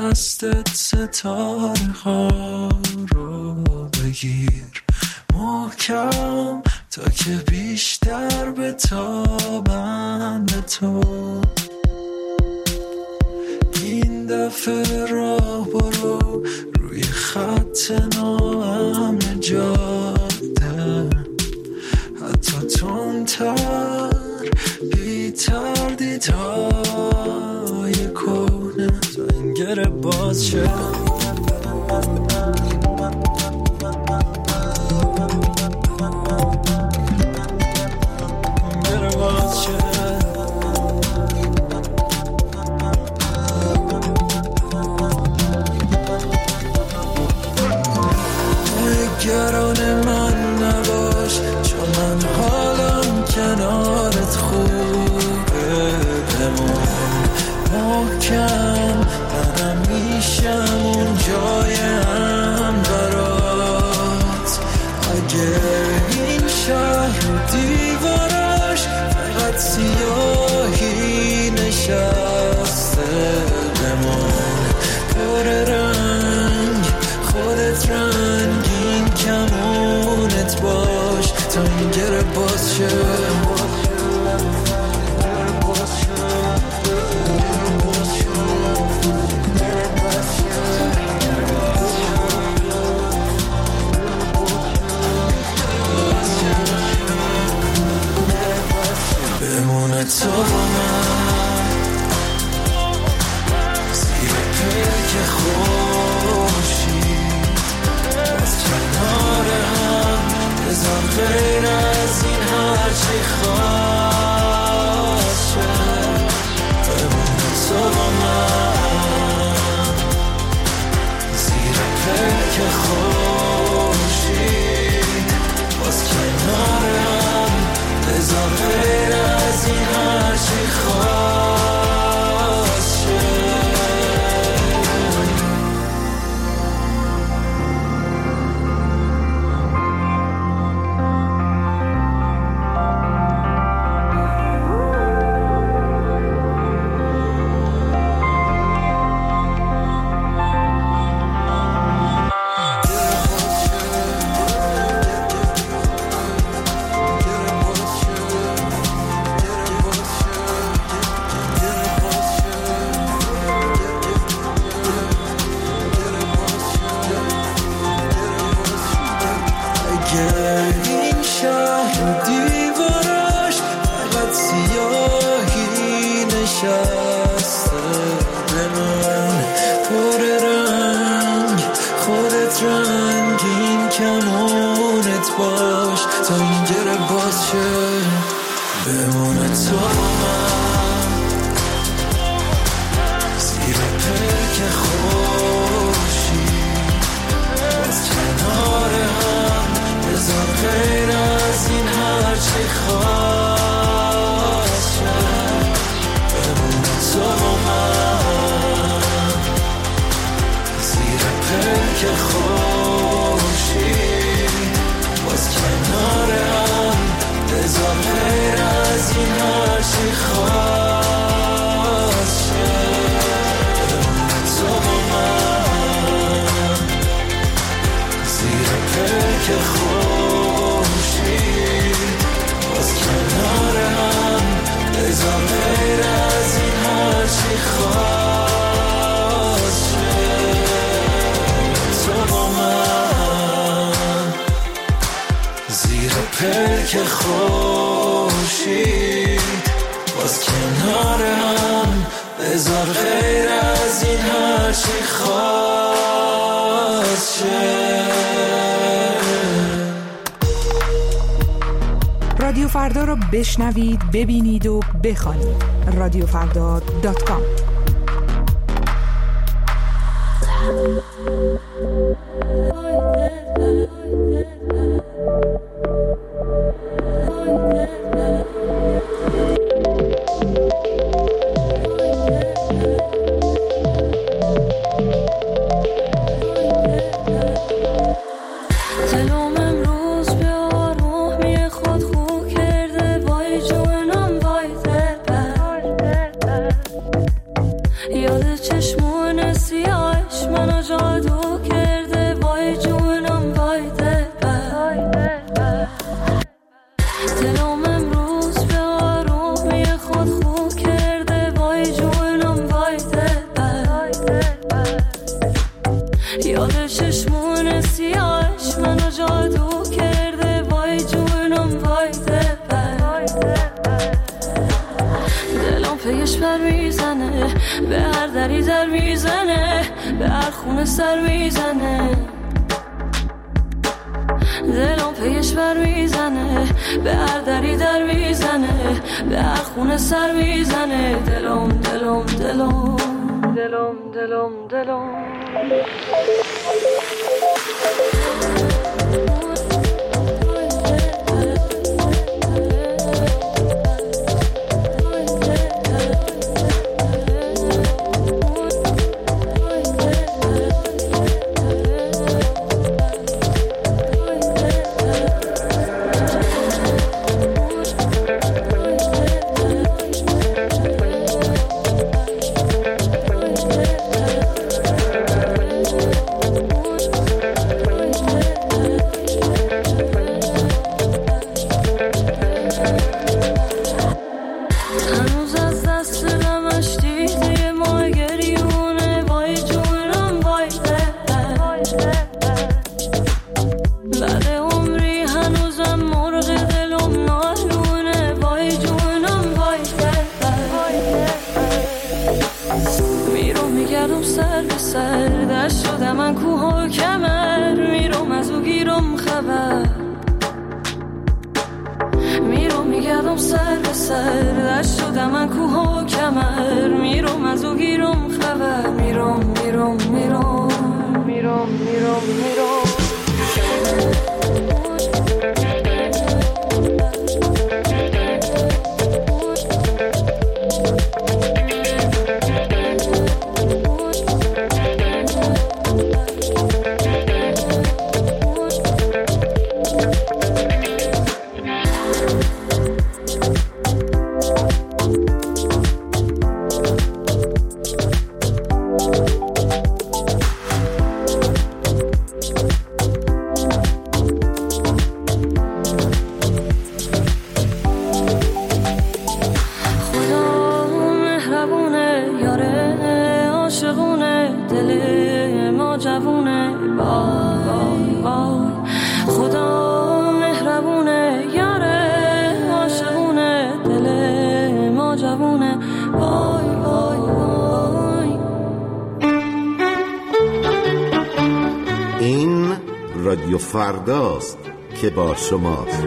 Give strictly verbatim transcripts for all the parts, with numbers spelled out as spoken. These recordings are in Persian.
دستت ستاره ها رو بگیر محکم تا که بیشتر بتابن به تو. این دفعه راه برو روی خط ناامن جاده، حتی تندتر بی تردیدهای کهنه تا این گره باز شه. نگران من نباش چون من حالم کنارت خوبه، بمون محکم منم میشم اون جایم برات. اگه این شهر و دیوارش فقط سیاهی نشسته، بمون پر رنگ خودت رنگین کمونت باش تا این گره باز شه. بمونه تو با من زیر پلک خورشید، باز کنار هم بذار غیر از این هرچی خواست شه. بمونه تو با من زیر پلک خورشید، باز کنار هم بذار غیر از این هرچی خواست شه. این شهر و دیوارش فقط سیاهی نشسته، بمون پر رنگ خودت رنگین کمونت باش تا این گره باز شه. بمونه تو من زیر پلک خورشید، باز کنار هم بذار غیر از این هرچی خواست شه. بمونه تو با من زیر پلک خورشید، باز کنار هم بذار غیر از این هرچی خواست شه. بمونه تو با من زیر پلک خورشید، باز کنار هم بذار غیر از این هرچی خواست شه. تو با من زیر پلک خورشید، باز کنار هم بذار غیر از این هرچی خواست شه. رادیو فردا را بشنوید، ببینید و بخوانید. رادیو فردا دات کام. یاد چشمون سیاه دری در میزنه، به هر خونه سر میزنه، دلم پیش بر میزنه، به هر دری در میزنه، به هر خونه سر میزنه، دلم دلم دلم دلم دلم دلم رادیو فرداست که با شماست.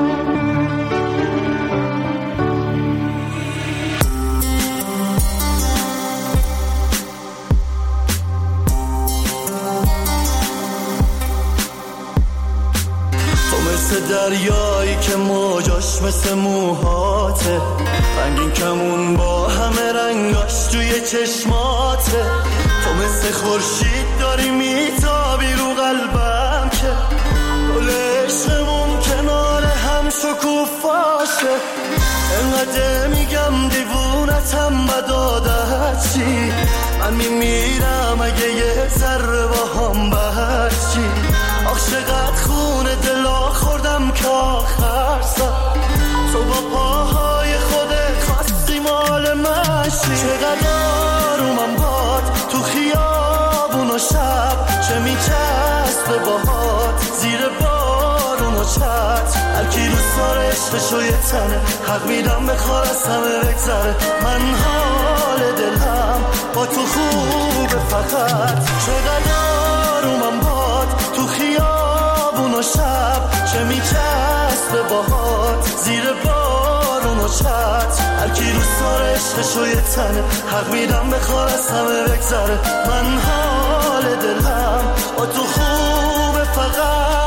دریایی که موجاش مثل موهاته، رنگین کمون با همه رنگاش توی چشماته، تو مثل خورشید داری میتابی رو قلبم که گل عشقمون کنار هم شکوفاشه، انقدر میگم دیوونتم بد عادت چی، من میمیرم اگه یه ذره با هم برچی، آخ چقدر خونه دلا خوردم که آخر سر تو با پاهای خودت خواستی مال من شی، چقدر آرومم باد تو خیابون و شب، چه میچسبه باهات زیر بارون و چت، هرکی رو سار عشقشو یه تنه، حق میدم بخوار از همه بگذره، من حال دلم با تو خوبه فقط، چقدر آرومم باد تو خیابون و شب، چه میچسبه باهات زیر بارون و چت، هرکی رو سار عشقشو یه تنه، حق میدم بخوار از همه بگذره، من حال دلم با تو خوبه فقط.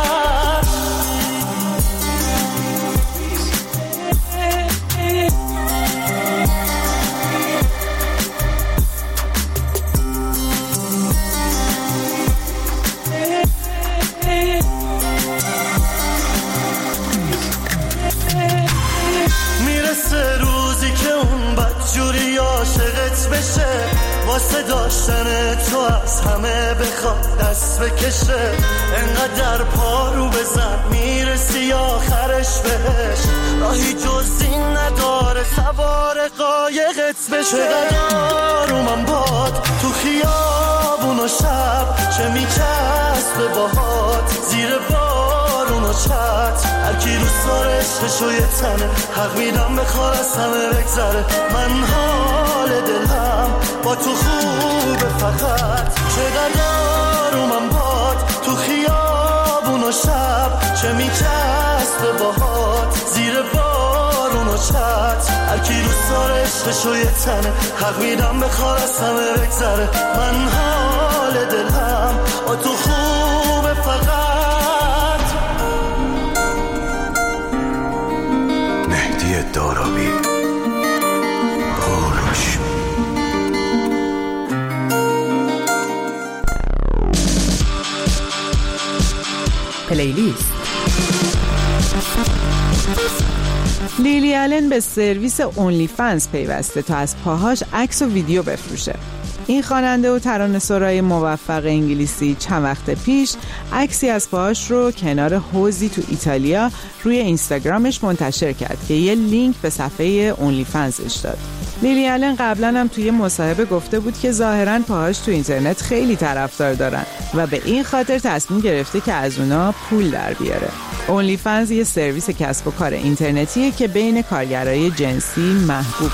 بشه واسه داشتن تو از همه بخواد دست بکشه، انقدر پارو بزن میرسی آخرش بهش، راهی جز این نداره سوار قایقت بشه، چقدر آرومم باد تو خیابون و شب، چه میچسبه باهات زیر بارون و و چت هر کی دوست داره عشقشو یه تنه حق میدم بخواد از همه بگذره من حال دلم با تو خوبه فقط چقدر آرومم باد تو خیابون و شب چه میچسبه باهات زیر بارون و چت هر کی دوست داره عشقشو یه تنه حق میدم بخواد از همه بگذره من حال دلم با تو خوبه فقط. مهدی دارابی هوروش پلیلیست. لیلی آلن به سرویس اونلی فنز پیوسته تا از پاهاش عکس و ویدیو بفروشه. این خواننده و ترانه‌سرای موفق انگلیسی چند وقت پیش عکسی از پاهاش رو کنار حوضی تو ایتالیا روی اینستاگرامش منتشر کرد که یه لینک به صفحه اونلی فنزش داد. لیلی آلن قبلا هم توی مصاحبه گفته بود که ظاهراً پاهاش تو اینترنت خیلی طرفدار دارن و به این خاطر تصمیم گرفته که از اونا پول در بیاره. اونلی فنز یه سرویس کسب و کار اینترنتیه که بین کارگرای جنسی محبوبه.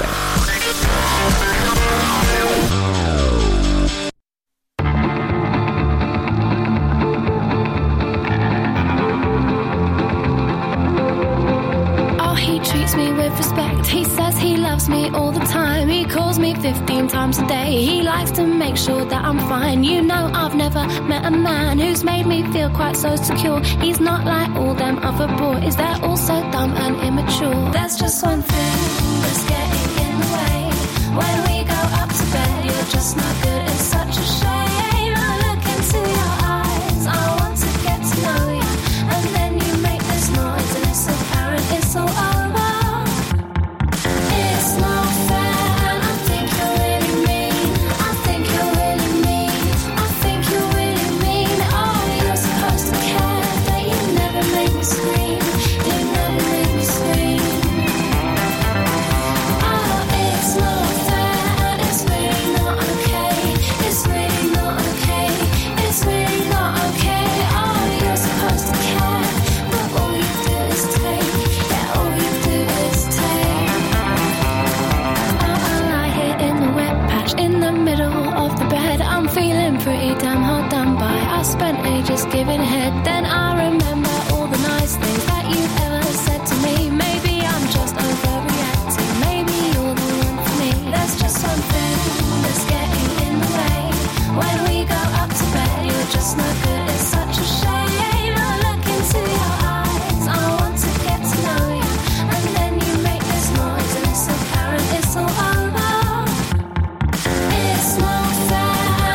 Me all the time, he calls me fifteen times a day. He likes to make sure that I'm fine. You know I've never met a man who's made me feel quite so secure. He's not like all them other boys, they're all so dumb and immature. There's just one thing that's getting in the way. When we go up to bed, you're just not good. It's such a shame. I look into your eyes, I want to get to know you, and then you make this noise and it's apparent it's all over. Pretty damn hard done by. I spent ages giving head. Then I remember all the nice things that you've ever said to me. Maybe I'm just overreacting. Maybe you're the one for me. There's just something that's getting in the way. When we go up to bed, you're just not good. It's such a shame. I look into your eyes, I want to get to know you, and then you make this noise and it's apparent it's all over. It's not fair.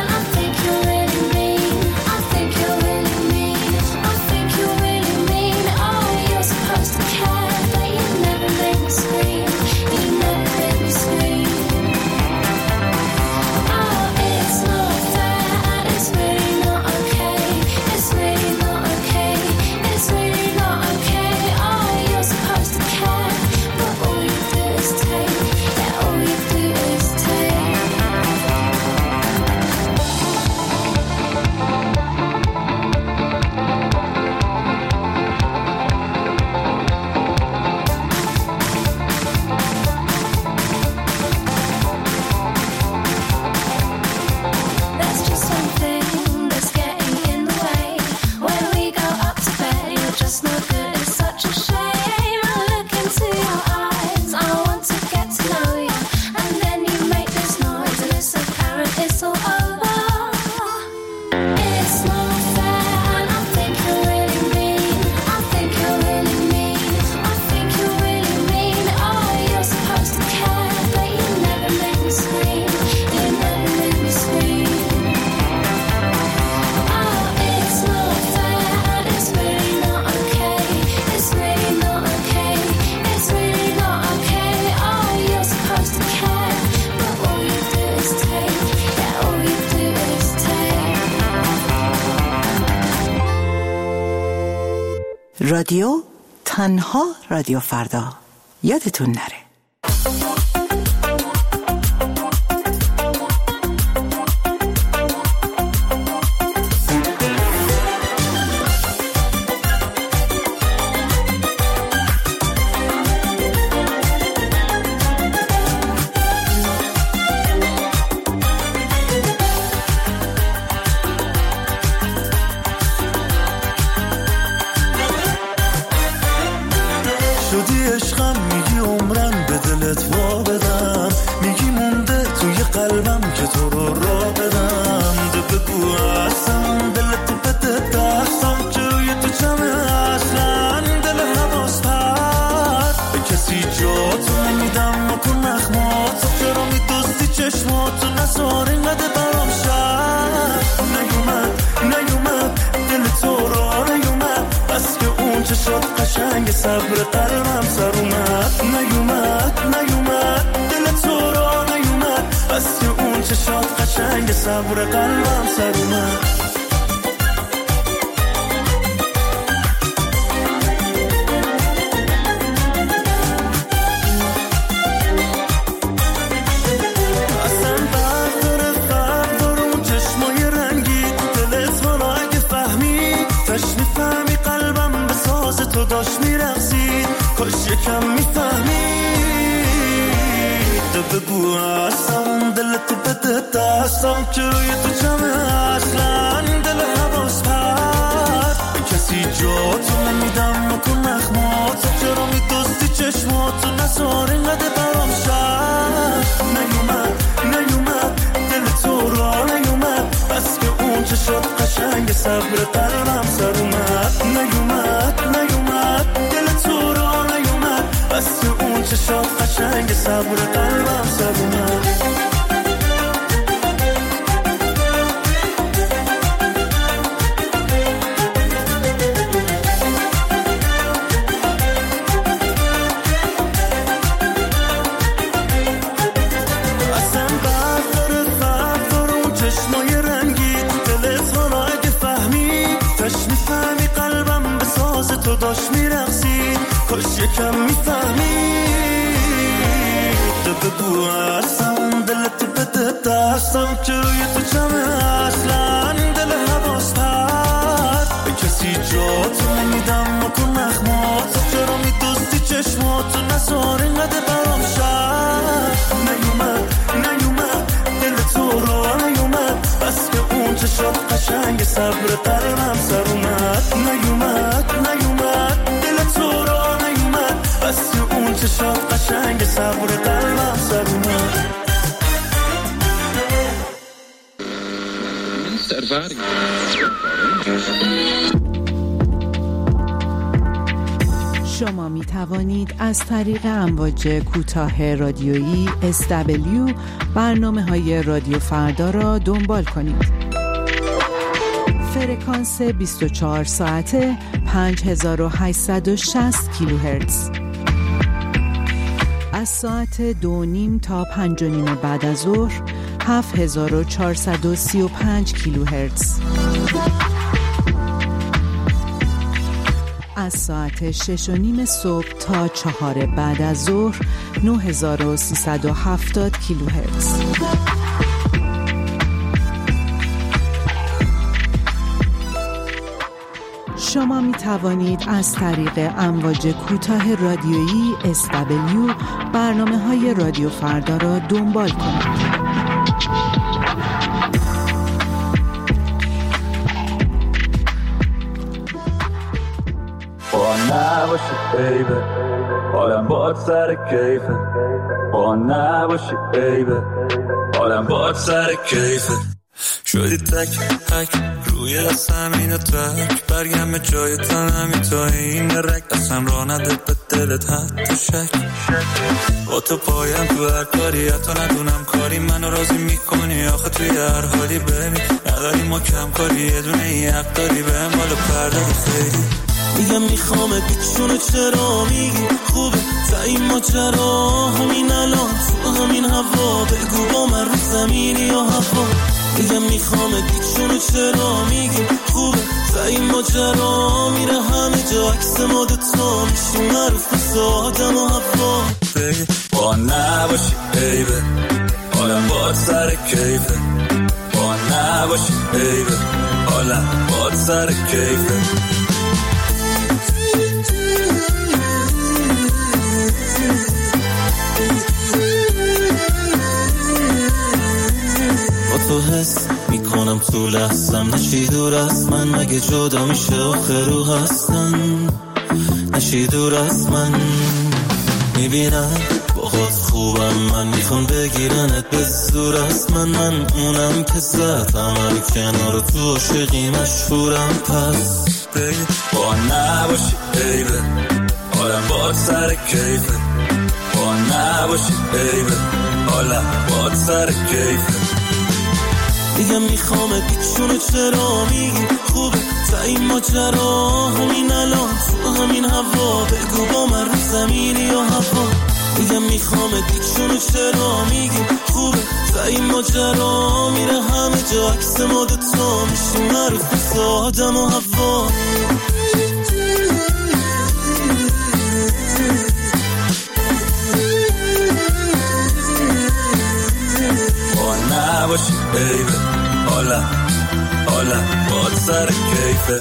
رادیو تنها رادیو فردا یادتون نره. قشنگ صبر قلبم سر اومد نیومد نیومد دل تو را نیومد بس اون چشات قشنگ صبر قلبم سر اومد داشت میرقصید کاش یکم میفهمید بگو هستم دلت بده دستم که روی تو جمعه اصلا دل حواس پرد به کسی جا تو نمیدم نکن نخمات چرا میدوستی چشماتو نزار اینقدر برام شد نیومد نیومد دل تو را نیومد بس که اون چشات قشنگ صبر قلبم سر اومد نیومد نیومد دل تو را نیومد بس اون چشات قشنگ صبر قلبم سر اومد اصلا برداره برداره اون چشمای رنگی دلت حالا اگه فهمی تش میفهمی قلبم به ساز تو داشت میرقصید کاش یکم میفهمی بگو هستم دلت بده دستم که روی تو جمعه اصلا دل حواس پرد به کسی جا تو نمیدم نکن نخمات چرا میدوستی چشماتو نزار اینقدر برام شد نیومد نیومد دل تو را نیومد بس که اون چشات قشنگ صبر قلبم سر اومد نیومد نیومد دل تو را نیومد بس که اون چشات قشنگ صبر قلبم سر اومد شما می توانید از طریق امواج کوتاه رادیویی اس دبلیو برنامه های رادیو فردا را دنبال کنید. فرکانس بیست و چهار ساعته پنج هزار و هشتصد و شصت کیلوهرتز. از ساعت دو نیم تا پنج و نیم بعد از ظهر هفت هزار و چهارصد و سی و پنج کیلوهرتز. از ساعت شش و نیم صبح تا چهار بعد از ظهر نه هزار و سیصد و هفتاد کیلوهرتز. شما می توانید از طریق امواج کوتاه رادیویی اس دبلیو برنامه های رادیو فردا را دنبال کنید. با نباشی بیبه حالم باد سر کیفه با نباشی بیبه حالم باد سر کیفه شدی تک تک روی دستم اینو تک برگم به جای تنمی تا این رک اصلا را نده به دلت حتی شک با تو پایم تو هر کاری حتی ندونم کاری منو راضی میکنی آخه توی هر حالی ببین نداری ما کم کاری یه دونه ای حق داری به هم بالا پرداری خیلی میگم میخوامه بیچونه چرا میگی خوبه تا این ماجرا همین الان تو همین هوا بگو با من رو زمینی یا هوا میگم میخوامه بیچونه چرا میگی خوبه تا این ماجرا میره همه جا عکس ما دوتا میشیم معروف مثل آدم و هوا با نباشی بیبه حالم باد سر کیفه با نباشی بیبه حالم باد سر کیفه تو حس میکنم تو لحظم نشی دور از من مگه جدا میشه آخر رو هستن نشی دور از من میبینم با خود خوبم من میخوام بگیرنت به زور از من من اونم که زد همه کنار تو عاشقی مشهورم پس با نباشی بیبه حالم باد سر کیفه با نباشی بیبه حالم باد سر کیفه دیگه میخوامت بیچونه چرا میگی خوبه تا این ماجرا همین الان تو همین هوا بگو با من رو زمینی یا هوا دیگه میخوامت بیچونه چرا میگی خوبه تا این ماجرا میره همه جا عکس ما دوتا میشیم معروف مثل آدم و هوا نباشی بیبه حالا حالا باد سر کیفه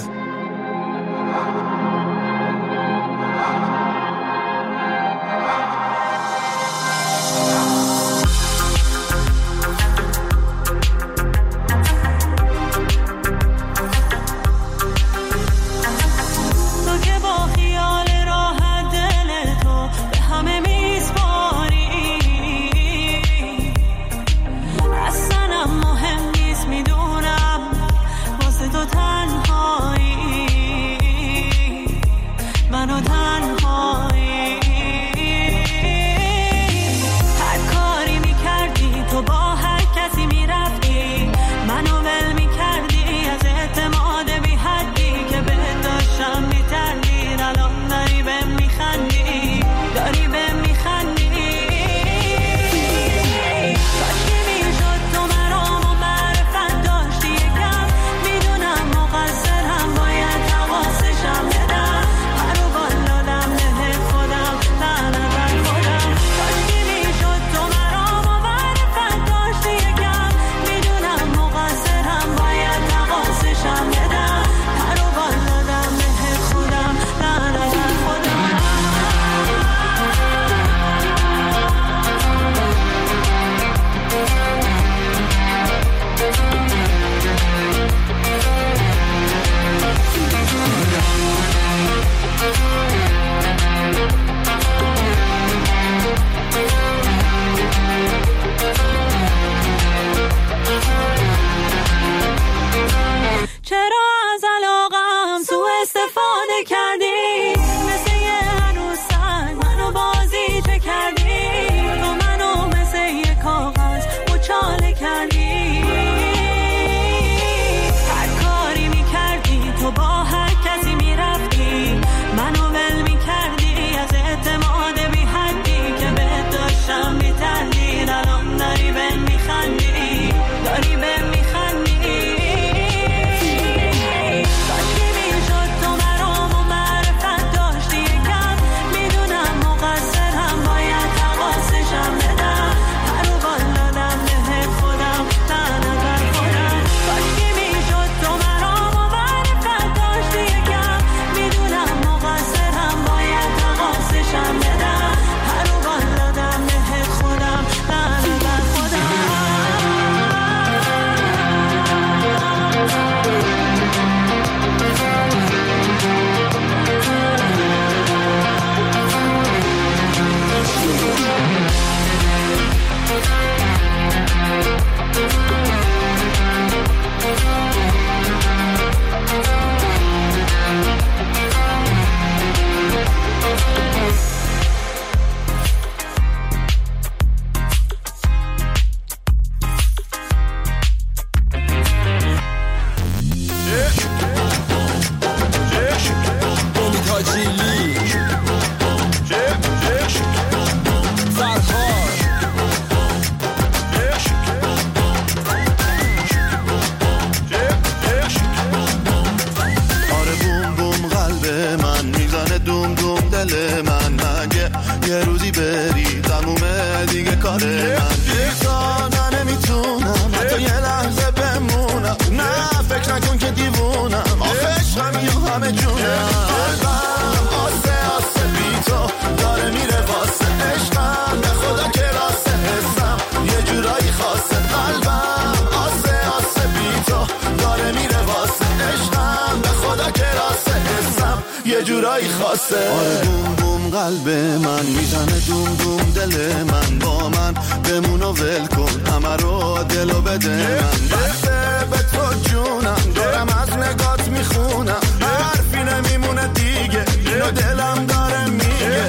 یه جورایی خاصه. آره بوم بوم قلب من میزنه دوم دوم دل من، با من بمون و ول کن همه رو دلو بده من. بسته به تو جونم دارم از نگات میخونم، حرفی نمیمونه دیگه اینو دلم داره میگه.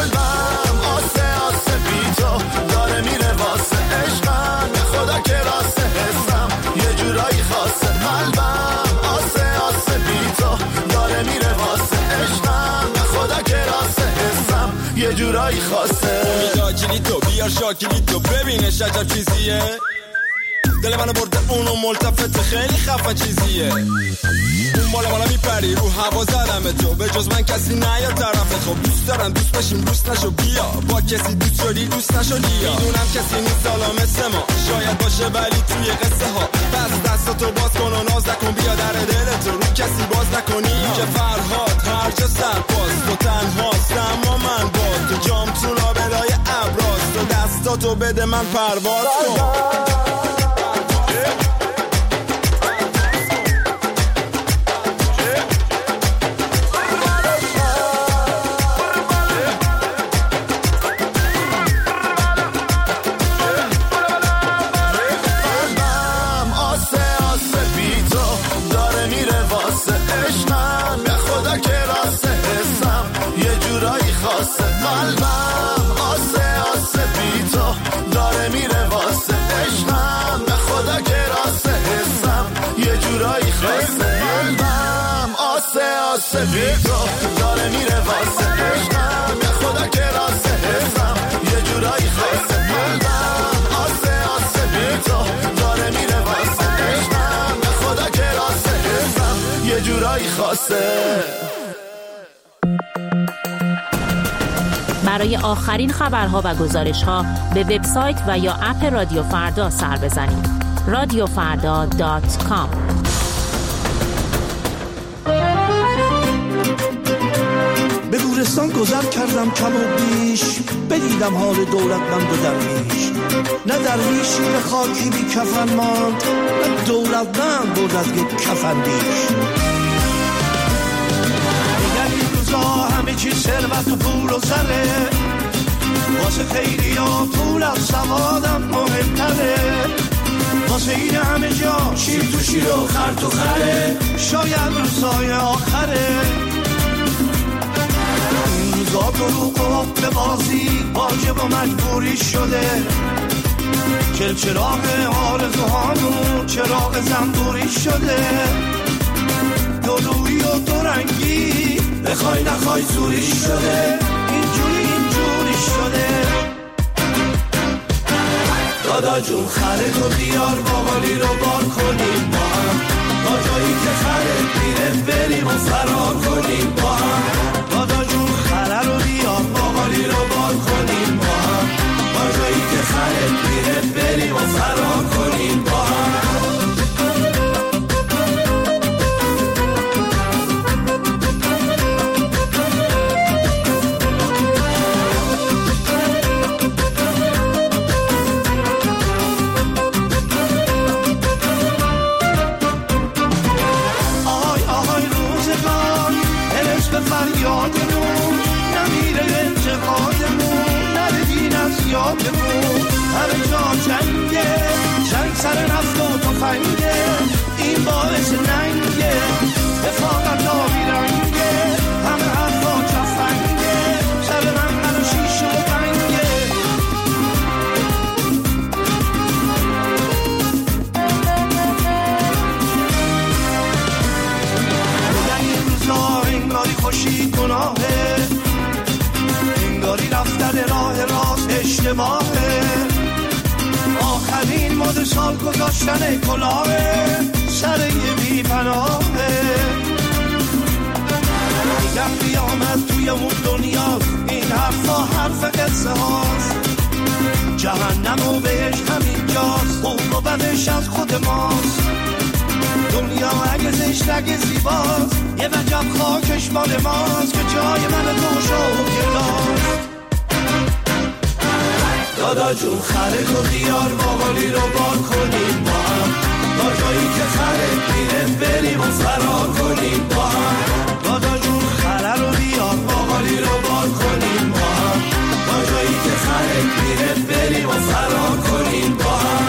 قلبم آسه آسه بی تو داره میره واسه عشقم، به خدا که راسته حسم یه جورایی خاصه. امیدا کلیدو بیار شاکلیدو ببینش عجب چیزیه. دل منو برده اونو ملتفت خیلی خفه چیزیه. اون بالا بالا میپری رو هوا زدم تو، به جز من کسی نیاد طرف تو. دوست دارم دوست بشیم دوست نشو بیا، با کسی دوست شدی دوست نشدی. میدونم کسی نیست حالا مثل ما، شاید باشه ولی توی قصه ها. بس دستاتو باز کن و ناز نکن، بیا در دلتو رو کسی باز نکنی. که فرهاد هر جا سرباز تو تنهاست اما من با تو. جام تو لابلای ابراز تو، دستاتو بده من پرواز کن. قلبم آسه آسه بی تو داره میره واسه عشقم، به خدا که راسته حسم یه جورایی خاصه. قلبم آسه آسه بی تو داره میره واسه عشقم، به خدا که راسته حسم یه جورایی خاصه. قلبم آسه آسه بی تو داره میره واسه عشقم، به خدا که راسته حسم یه جورایی خاصه. برای آخرین خبرها و گزارش‌ها به وبسایت و یا اپ رادیو فردا سر بزنید. رادیو فردا دات کام. به گورستان گذر کردم کم و بیش، بدیدم حال دولتمند و درویش. نه درویشی به خاکی بی کفن ماند، نه دولتمند برد از یک کفن بیش. همه چی ثروت و پول و زره، واسه خیلی ها پول از سوادم مهمتره. واسه این همه جا شیر تو شیر و خر تو خره، شاید روزای آخره. این روزا دروغ و حق بازی واجب و مجبوری شده. چلچراغ آرزوهامون چراغ زنبوری شده. دلویی و دورنگی بخوای نخوای زوری شده. اینجوری اینجوری شده. دادا جون خره تو بیار باقالی رو بار کنیم با هم، تا جایی که خره میره بریم و فرار کنیم با هم. دادا جون خره رو بیار باقالی رو بار کنیم با هم، تا جایی که خره میره بریم و فرار کنیم با هم. فریادمون نمیره انتقادمون، نره دین از یادمون. همه جا جنگه، جنگ سر نفت و تفنگه، این باعث ننگه، رفاقت آبی رنگه. همه حرفا جفنگه، سر من من و شیش و بنگه. بودن این روزا انگاری خوشی گناهه، انگاری رفتن راه راست اشتباهه. آخرین مد سال گذاشتن کلاهه، سر یه بی پناهه. میگم قیامت توی اون دنیا، این حرفا حرف قصه هاست. جهنم و بهش همین جاست، خوب و بدش از خود ماست. دنیا اگه زشت اگه زیباست، یه وجب خاکش مال ماست، که جای من دوش و گلاست. دادا جون خره تو بیار باقالی رو بار کنیم با هم، تا جایی که خره میره بریم و فرار کنیم با هم. دادا جون خره رو بیار باقالی رو بار کنیم با هم، تا جایی که خره میره بریم و فرار کنیم با هم.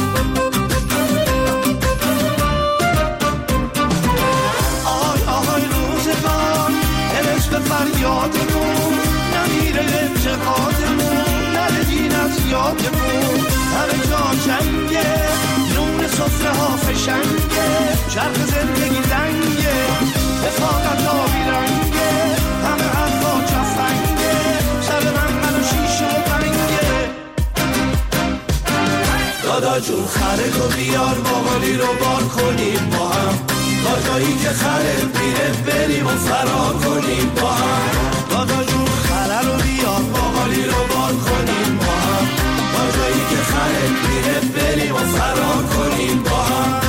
آهای آهای سفره ها فشنگه، چرخ زندگی لنگه، رفاقت ها بیرنگه، همه حرفا چفنگه، شب من من و شیشه و پنگه. دادا جون خرک و بیار باقالی رو بار کنیم با هم، تا جایی که خرک میره بریم و فرار کنیم با هم. دادا جون خره رو بیار باقالی رو بار کنیم با هم، تا جایی که خرک میره بریم و فرار کنیم با هم.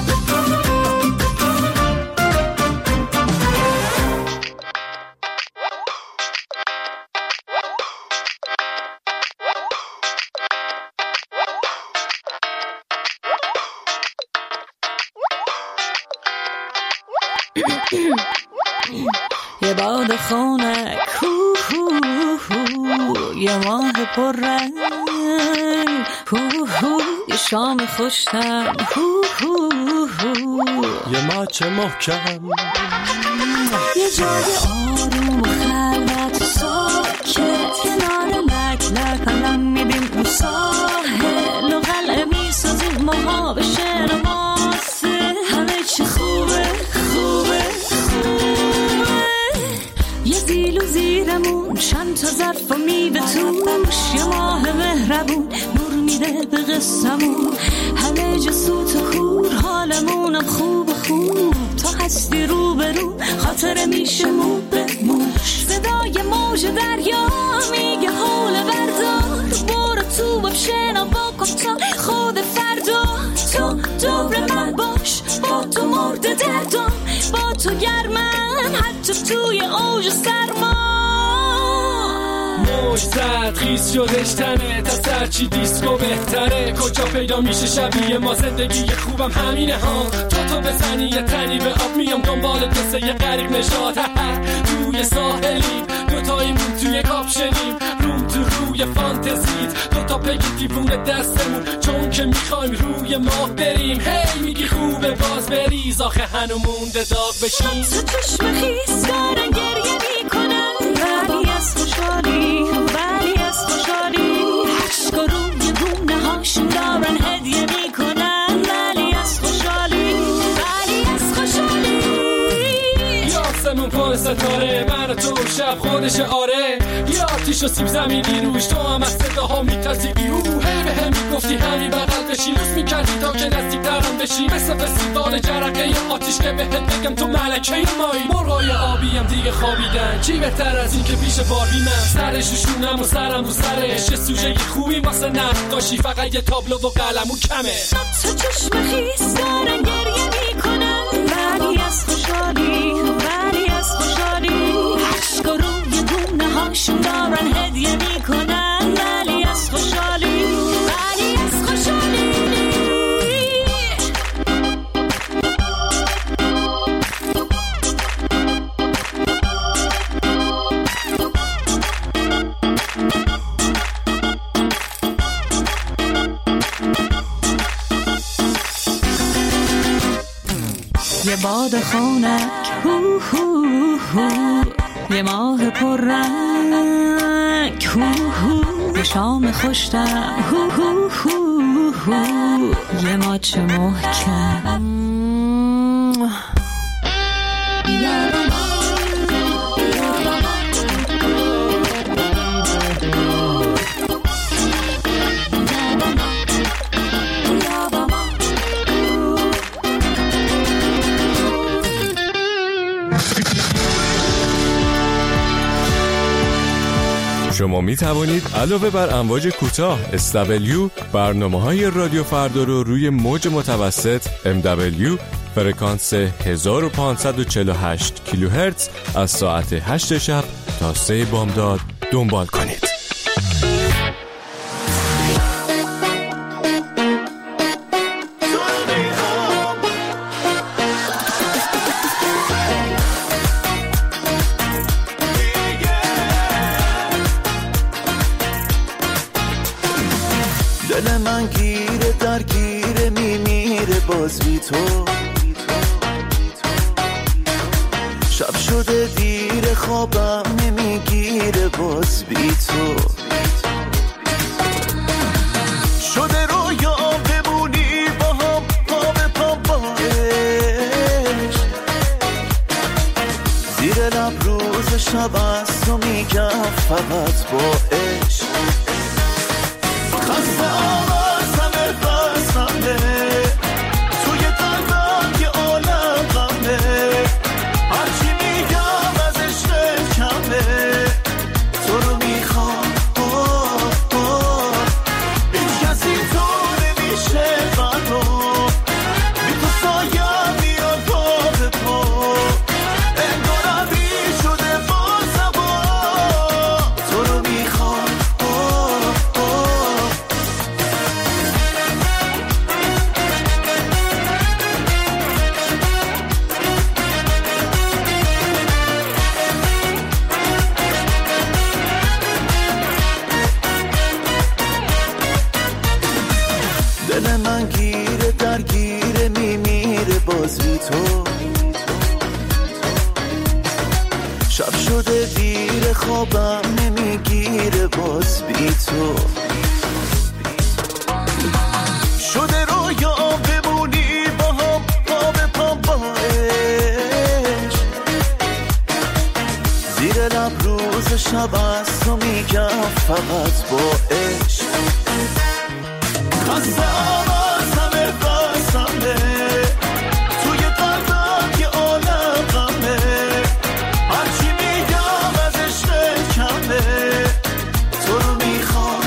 یه باد خونک هو هو هو، یه ماه پر رنگ هو هو، یه شام خوشتم هو هو هو، یه ماچ محکم، یه جای آروم و خلوت ساکت، کنار لک لک علم میدیم اون ساحل و قلعه میسازیم ماها به شعر ماسه، همه چی خوبه خوبه خوبه. یه زیل و زیرمون چند تا ظرف و میوه توش، یه ماه مهربون نور میده به قصمون، همه جا سوت و کور حالمونم خوب خوب، تا هستی رو به رو خاطر میشه مو به موش. صدای موج دریا میگه حول بردار، برو تو باب شنوا کن تا خود فردا، تو دور من باش با تو مرد دردم، با تو گرمم حتی توی اوج سرما. موج زد خیز شدش تنه، تا سرچی دیسکو بهتره، کجا پیدا میشه شبیه ما زندگی خوبم همینه ها، تا تو بزنی یه تنی به آب میام دنبال دسته یه غریق نشاد، توی ساحلیم دوتاییمون توی کاپشنیم، روم تو روی فانتزیت دوتا پگی دیوونه دستمون، چون که میخوایم روی ماه بریم، هی میگی خوبه باز بریز، آخه هنو مونده داغ بشیم. تو چشم خیس دارن گریه میکنن، ولی از خوشحالی ولی از خوشحالی، عشق و روی گونه هاشون دارن هدیه میکنن، ولی از خوشحالی ولی از خوشحالی. یاسمون پر ستاره، من و تو شب خودش آره، یا آتیش و سیب زمینی روش، تو هم از صداها میترسی بیرو، هی به هم میگفتی همین بغل بشی، لوس میکردی تا که نزدیک ترم بشی، مثل فستیوال جرقه یا آتیش که بهت بگم تو ملکه مایی. مرغای آبیم دیگه خوابیدن، چی بهتر از این که پیش باربی من سرش روشونم و سرم رو سرش، یه سوژه خوبی واسه نقاشی، فقط یه تابلو و قلمو کمه. تو چشم خیس دارن گریه میکنن، ولی از خوشحالی ولی از خوشحالی، عشق و روی گونه هاشون دارن هدیه میکنن، ولی از خوشحالی ولی از خوشحالی. یه باد خونک هو هو هو، یه ماه پر رنگ هو هو، یه شام خوشتم هو هو هو هو، یه ماچ محکم. شما می توانید علاوه بر امواج کوتاه اس دبلیو برنامه‌های رادیو فردا رو روی موج متوسط ام دبلیو فرکانس هزار و پانصد و چهل و هشت کیلوهرتز از ساعت هشت شب تا سه بامداد دنبال کنید. دل من گیره در گیره میمیره باز بی تو، شب شده دیر خوابم نمیگیره باز بی تو، شده رویا بمونی با هم زیر لب روز شب از تو میگم فقط با عشق خسته آواز همه بسمه توی قلبم یه عالم غمه هرچی میگم از عشق کمه تو رو میخوام هیچ کسی تو نمیشه منو بی تو سایم میاد پا به پا انگارم بی شده بازم تو رو میخوام دل من گیره درگیره میمیره باز بی تو شب شده دیر خوابم نمیگیره باز بی تو شده رویا بمونی با هم پا به پا با عشق زیر لب روز شب از تو میگم فقط با عشق خسته آواز همه بسمه توی قلبم یه عالم غمه هرچی میگم از عشق کمه تو رو میخوام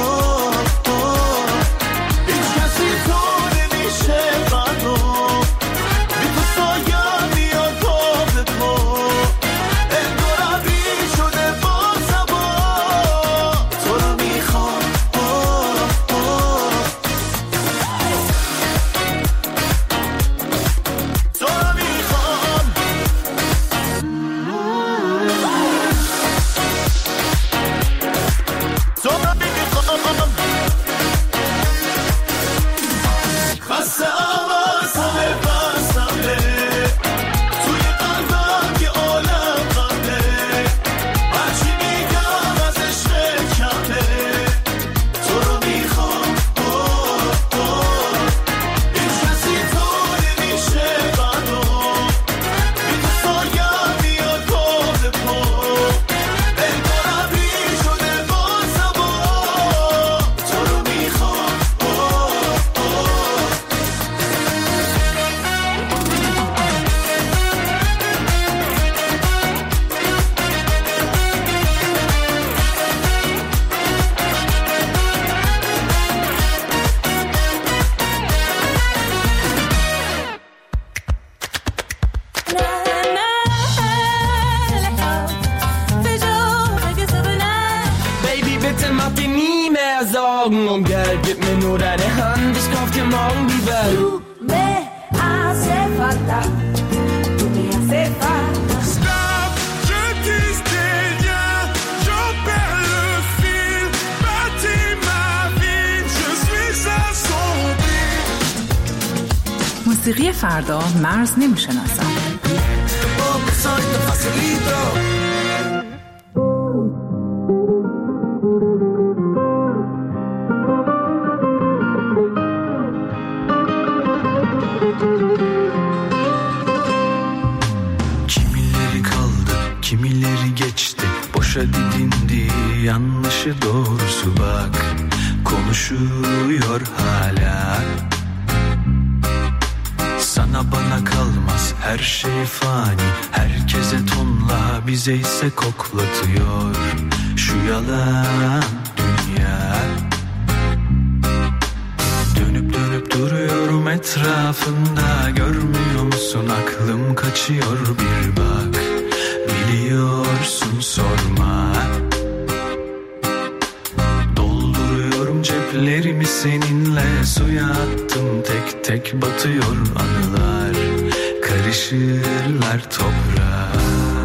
هیچ کسی تو نمیشه منو بی تو سایم میاد پا به پا انگارم بی شده بازم تو رو میخوام خسته آواز همه بسمه توی قلبم یه عالم غمه هرچی میگم از عشق کمه تو رو میخوام هیچ کسی تو نمیشه منو بی تو سایم میاد پا به پا انگارم بی شده بازم تو رو میخوام Baby, bitte mach dir nie mehr Sorgen um Geld. Gib mir nur deine Hand, ich kauf dir morgen die Welt. Tu me hace falta, tu me hace falta. Stop, je dis tes liens, j'en perds le fil. Bâtis ma vie, je suis assombri. موسیقی فردا مرز نمیشناسد. Kimileri kaldı, kimileri geçti. Boşa didindi, yanlışı doğrusu bak. Konuşuyor hala. Sana bana kalmaz her şey fani. Herkese tonla, bize ise koklatıyor şu yalan dünya. Dönüp dönüp duruyorum etrafında. Görmüyor musun aklım kaçıyor bir bak. Biliyorsun sorma. Dolduruyorum ceplerimi seninle. Suya attım tek tek batıyor anılar. Karışırlar toprağa.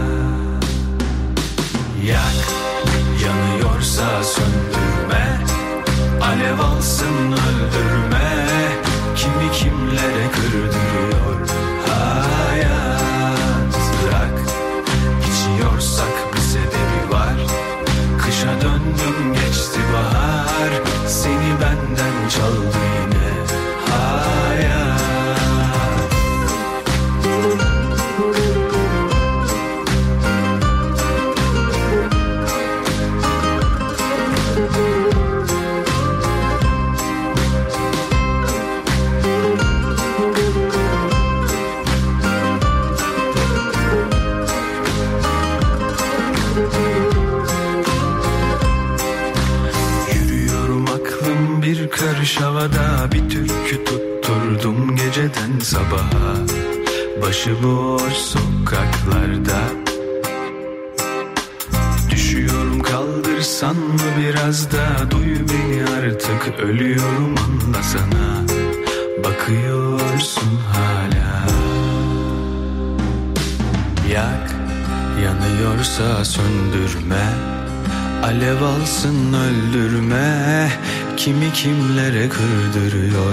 Yak, yanıyorsa söndürme. Alev alsın öldürme. Kimi kimlere kırdırıyor hayat. Bırak, içiyorsak bize de bir var. Kışa döndüm geçti bahar. Seni benden çaldı yine hayat. sabaha, başıboş sokaklarda. Düşüyorum, kaldırsan mı biraz da, duy beni artık, ölüyorum anlasana. Bakıyorsun hala. Yak, yanıyorsa söndürme, alev alsın öldürme. Kimi kimlere kırdırıyor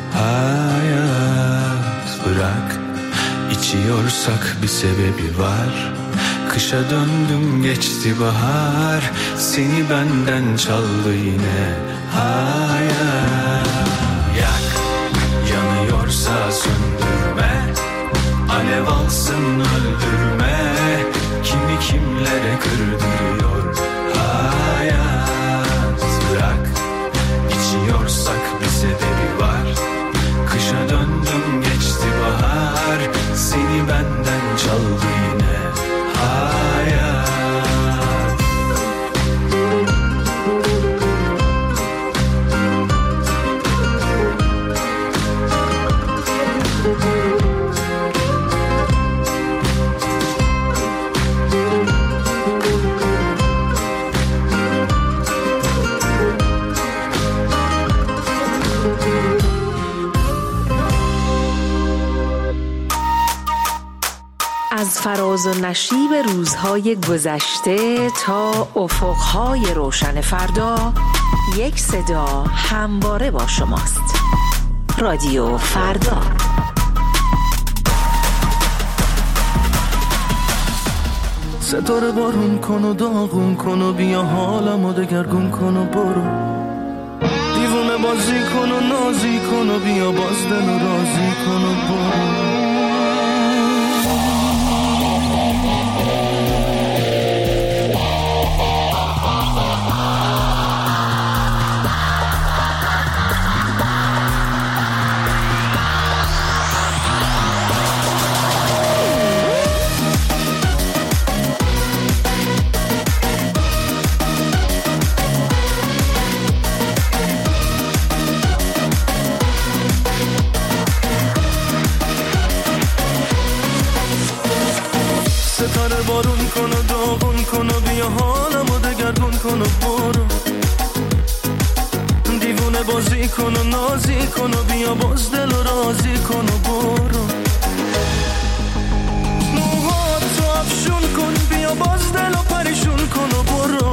hayat. Bırak, içiyorsak bir sebebi var. Kışa döndüm, geçti bahar, seni benden çaldı yine hayat. Yak, yanıyorsa söndürme, alev alsın öldürme. Kimi kimlere kırdırıyor hayat. Bırak, içiyorsak bir sebebi var. Kışa döndüm, geçti bahar, seni benden çaldı yine hayat. از فراز و نشیب روزهای گذشته تا افقهای روشن فردا، یک صدا همواره با شماست. رادیو فردا. ستاره بارون کن و داغون کن و بیا حالمو دگرگون کن و برو. دیوونه بازی کن و نازی کن و بیا باز دل و رازی کن و برو. ستاره بارون کن و داغون کن و بیا حالمو دگرگون کن و برو. دیوونه بازی کن و نازی کن و بیا باز دل و رازی کن و برو. موهاتو افشون کن، بیا باز دل و پریشون کن و برو.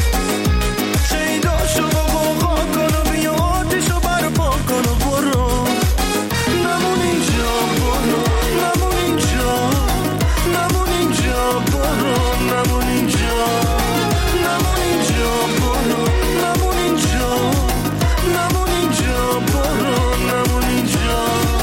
شیداشو با بوغا کن و بیا آتیشو برپا کن و برو. نمون اینجا برو، نمون اینجا، نمون اینجا برو، نمون اینجا، نمون اینجا برو، نمون اینجا، نمون اینجا برو، نمون اینجا.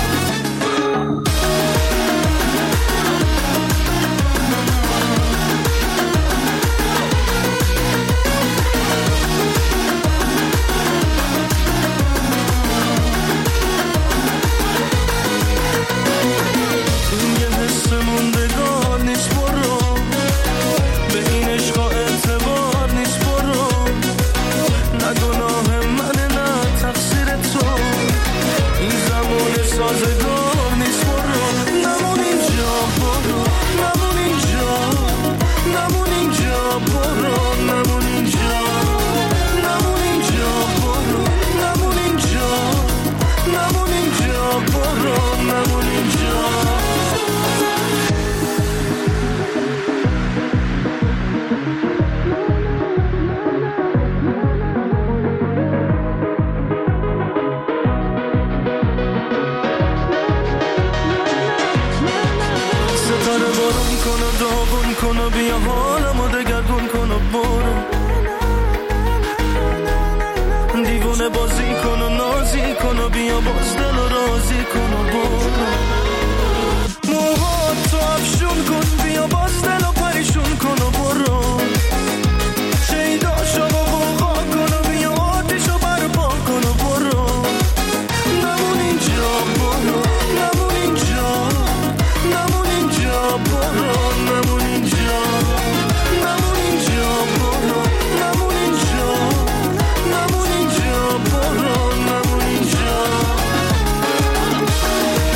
بازی کن و نازی کن و بیا باز دل و رازی کن و برو. موهاتو افشون کن، بیا باز دل و پریشون کن و برو. شیداشو با بوغا کن و بیا آتیشو برپا کن و برو. نمون اینجا برو، نمون اینجا، نمون اینجا برو، نمون اینجا، نمون اینجا برو، نمون اینجا، نمون اینجا برو، نمون اینجا.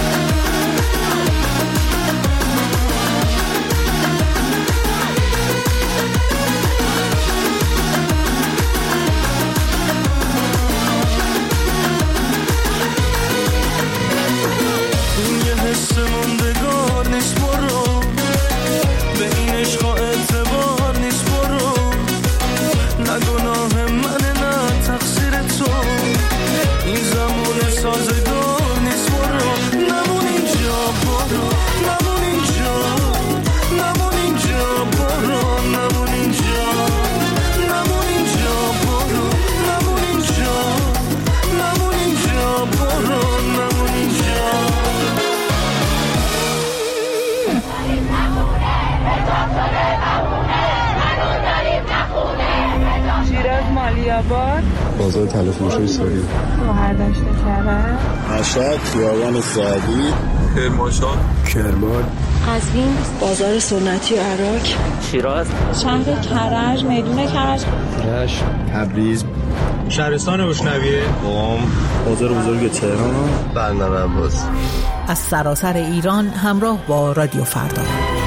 آباد، بازار تلفروشی ساری، گوهردشت کرد، مشهد، خیابان سعدی، کرمانشاه، کرمان، قزوین، بازار سنتی عراق، شیراز، شهر کرج، میدون کرج، رشت، تبریز، شهرستان بشنویه، قم، بازار بزرگ تهران، بندر عباس. از سراسر ایران همراه با رادیو فردا.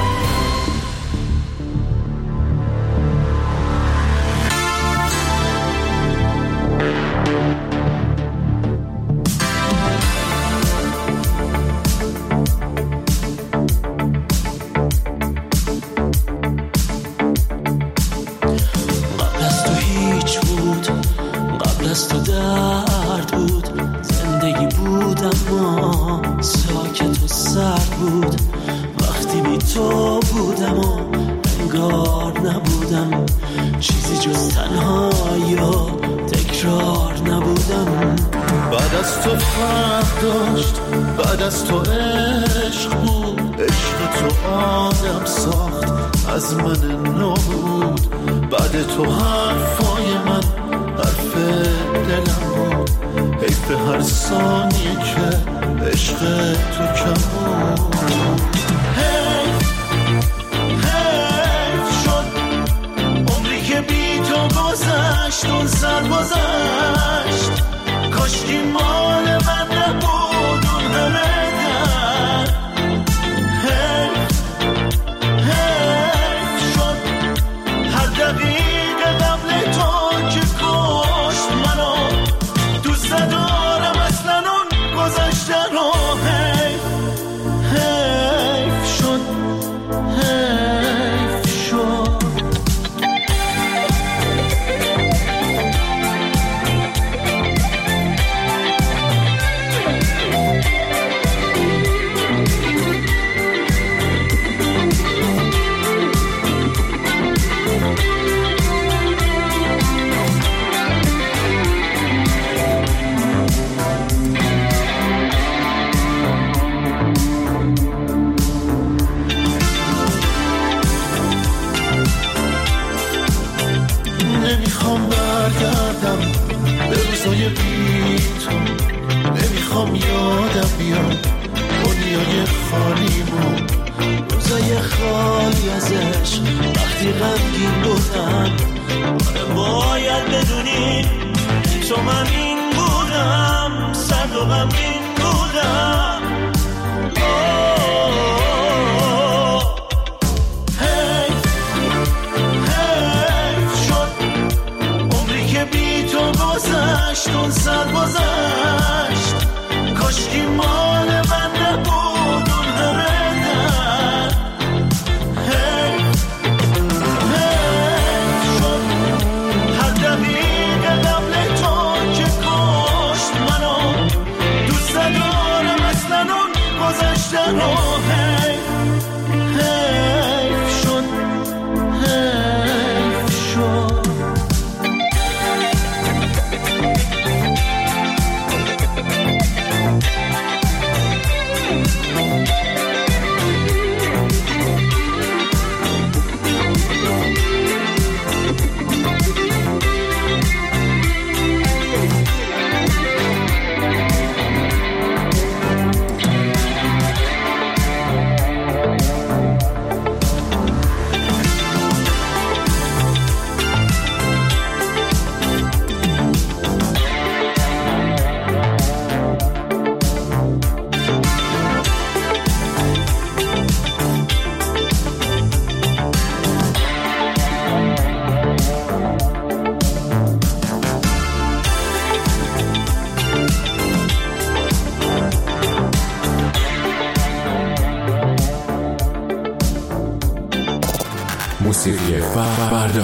موسیقی فردا.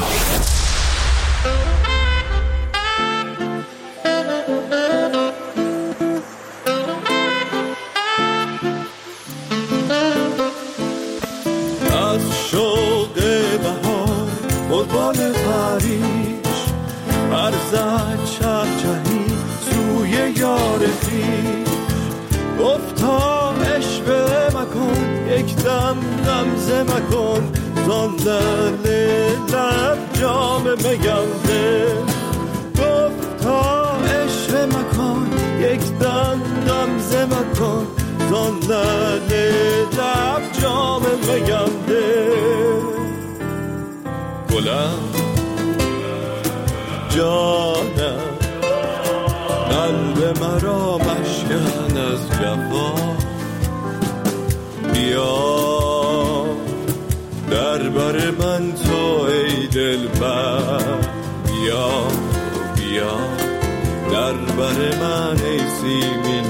از شوق بهار قربان پریش ارزد چهچهی سوی یار خویش گفتا عشق مکن یک دم غمزه مکن زان لعل لب جام میگنده یک دم غمزه مکن زان لعل لب جام میگنده گلم جانم قلب مرا مشکن از جفا بیا در بر من تو ای دلبر بیا بیا در بر من ای سیمین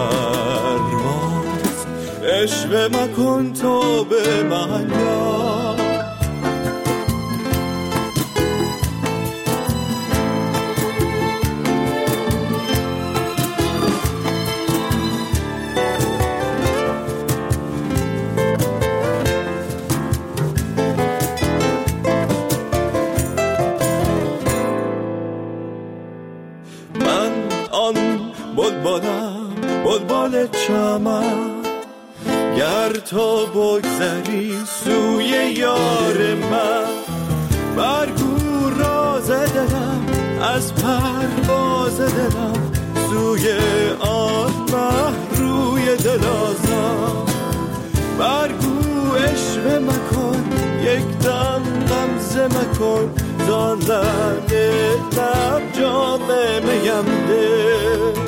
پرواز عشق مکن تو به من یاد بلبلم بلبل چمن گر تو بگذری سوی یار من برگو راز دلم از پرواز دلم سوی آن مه روی دلازم برگو عشق مکن یک دم غمزه مکن زان لعل لب جام میم ده